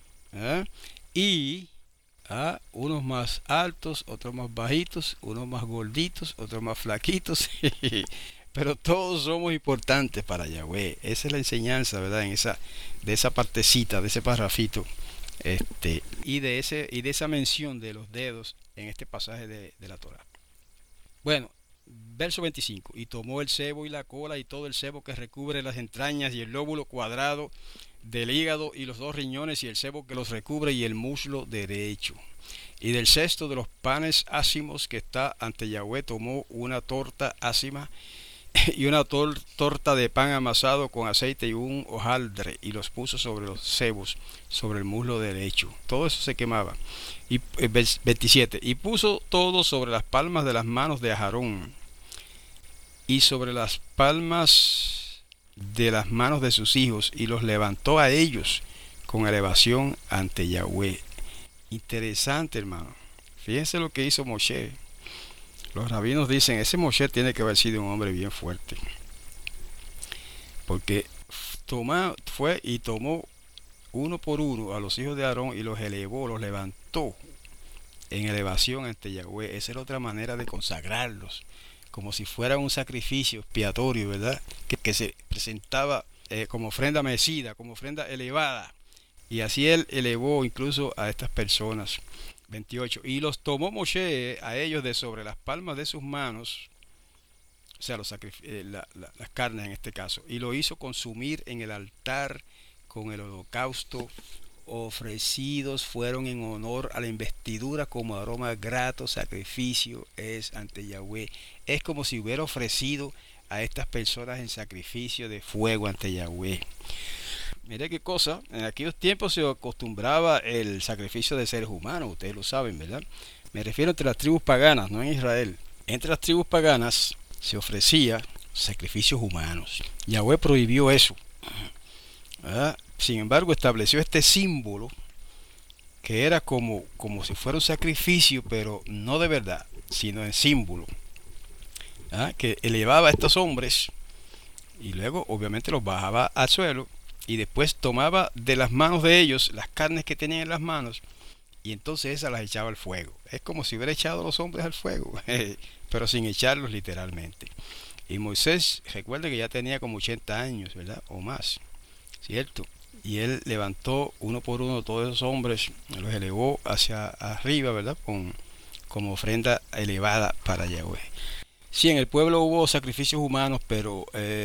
Y unos más altos, otros más bajitos, unos más gorditos, otros más flaquitos, pero todos somos importantes para Yahweh. Esa es la enseñanza, ¿verdad? De esa partecita, de ese parrafito, y de esa mención de los dedos en este pasaje de la Torá. Bueno, verso 25. Y tomó el sebo y la cola y todo el sebo que recubre las entrañas y el lóbulo cuadrado del hígado y los 2 riñones y el sebo que los recubre y el muslo derecho. Y del cesto de los panes ácimos que está ante Yahweh tomó una torta ácima y una torta de pan amasado con aceite y un hojaldre y los puso sobre los sebos, sobre el muslo derecho. Todo eso se quemaba. Y 27. Y puso todo sobre las palmas de las manos de Aarón y sobre las palmas de las manos de sus hijos y los levantó a ellos con elevación ante Yahweh. Interesante, hermano. Fíjense lo que hizo Moshe. Los rabinos dicen, ese Moshe tiene que haber sido un hombre bien fuerte, porque fue y tomó uno por uno a los hijos de Aarón y los elevó, los levantó en elevación ante Yahweh. Esa era otra manera de consagrarlos, como si fuera un sacrificio expiatorio, ¿verdad? Que se presentaba como ofrenda mecida, como ofrenda elevada. Y así él elevó incluso a estas personas. 28. Y los tomó Moshe a ellos de sobre las palmas de sus manos, o sea, las carnes en este caso, y lo hizo consumir en el altar con el holocausto. Ofrecidos fueron en honor a la investidura como aroma grato, sacrificio es ante Yahweh. Es como si hubiera ofrecido a estas personas en sacrificio de fuego ante Yahweh. Mire qué cosa, en aquellos tiempos se acostumbraba el sacrificio de seres humanos, ustedes lo saben, ¿verdad? Me refiero entre las tribus paganas, no en Israel. Entre las tribus paganas se ofrecía sacrificios humanos. Yahweh prohibió eso, ¿verdad? Sin embargo, estableció este símbolo que era como si fuera un sacrificio, pero no de verdad, sino en símbolo, ¿verdad? Que elevaba a estos hombres y luego obviamente los bajaba al suelo. Y después tomaba de las manos de ellos las carnes que tenían en las manos y entonces esas las echaba al fuego. Es como si hubiera echado a los hombres al fuego, pero sin echarlos literalmente. Y Moisés, recuerde que ya tenía como 80 años, ¿verdad? O más, ¿cierto? Y él levantó uno por uno todos esos hombres, los elevó hacia arriba, ¿verdad? Como ofrenda elevada para Yahweh. Sí, en el pueblo hubo sacrificios humanos, pero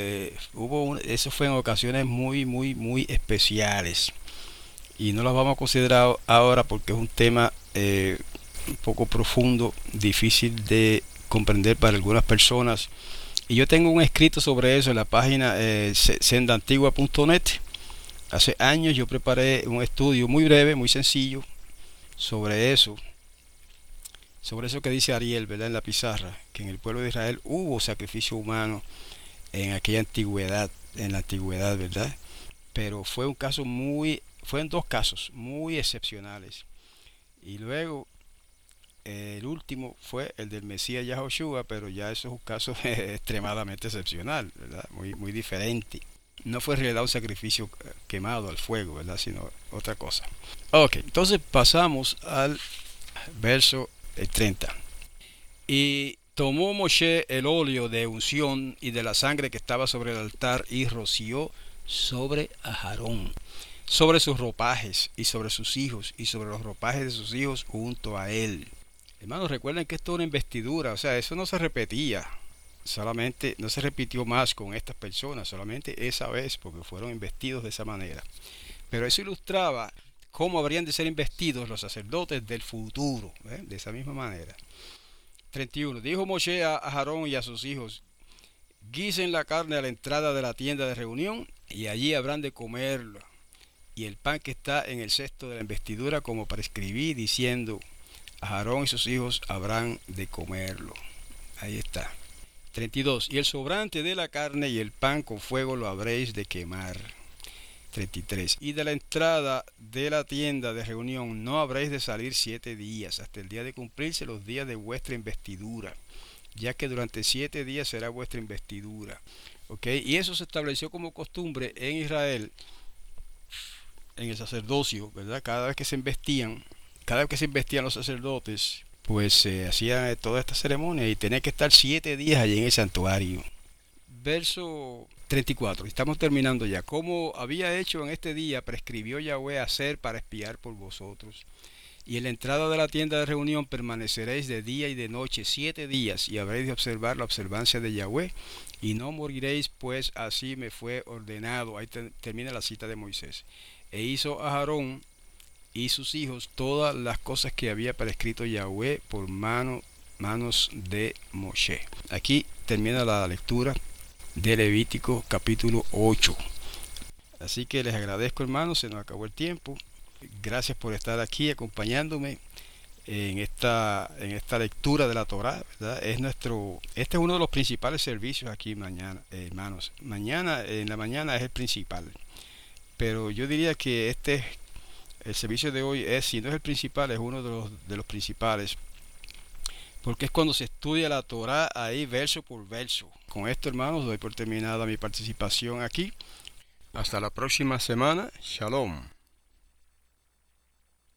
eso fue en ocasiones muy, muy, muy especiales. Y no las vamos a considerar ahora porque es un tema un poco profundo, difícil de comprender para algunas personas. Y yo tengo un escrito sobre eso en la página sendaantigua.net. Hace años yo preparé un estudio muy breve, muy sencillo, sobre eso que dice Ariel, ¿verdad? En la pizarra, que en el pueblo de Israel hubo sacrificio humano en aquella antigüedad, ¿verdad? Pero fueron 2 casos muy excepcionales. Y luego El último fue el del Mesías Yahoshua, pero ya eso es un caso extremadamente excepcional, ¿verdad? Muy diferente. No fue en realidad un sacrificio quemado al fuego, ¿verdad? Sino otra cosa. Ok, entonces pasamos al verso 30. Y tomó Moshe el óleo de unción y de la sangre que estaba sobre el altar y roció sobre Aarón, sobre sus ropajes y sobre sus hijos y sobre los ropajes de sus hijos junto a él. Hermanos, recuerden que esto es una investidura, o sea, eso no se repetía, solamente no se repitió más con estas personas, solamente esa vez, porque fueron investidos de esa manera. Pero eso ilustraba cómo habrían de ser investidos los sacerdotes del futuro, de esa misma manera. 31. Dijo Moshe a Aarón y a sus hijos: guisen la carne a la entrada de la tienda de reunión, y allí habrán de comerlo. Y el pan que está en el cesto de la investidura, como prescribí, diciendo: Aarón y sus hijos habrán de comerlo. Ahí está. 32. Y el sobrante de la carne y el pan con fuego lo habréis de quemar. 33. Y de la entrada de la tienda de reunión no habréis de salir 7 días, hasta el día de cumplirse los días de vuestra investidura, ya que durante 7 días será vuestra investidura. ¿Ok? Y eso se estableció como costumbre en Israel, en el sacerdocio, ¿verdad? Cada vez que se investían los sacerdotes, pues se hacía toda esta ceremonia y tenía que estar 7 días allí en el santuario. Verso 34, estamos terminando ya. Como había hecho en este día, prescribió Yahweh hacer para espiar por vosotros. Y en la entrada de la tienda de reunión permaneceréis de día y de noche 7 días, y habréis de observar la observancia de Yahweh, y no moriréis, pues así me fue ordenado. Ahí termina la cita de Moisés. E hizo a Aarón y sus hijos todas las cosas que había prescrito Yahweh por manos de Moshe. Aquí termina la lectura de Levítico capítulo 8. Así que les agradezco, hermanos, se nos acabó el tiempo. Gracias por estar aquí acompañándome en esta lectura de la Torá, ¿verdad? Este es uno de los principales servicios aquí mañana, hermanos. En la mañana es el principal. Pero yo diría que el servicio de hoy si no es el principal, es uno de los principales, porque es cuando se estudia la Torá ahí verso por verso. Con esto, hermanos, doy por terminada mi participación aquí. Hasta la próxima semana. Shalom.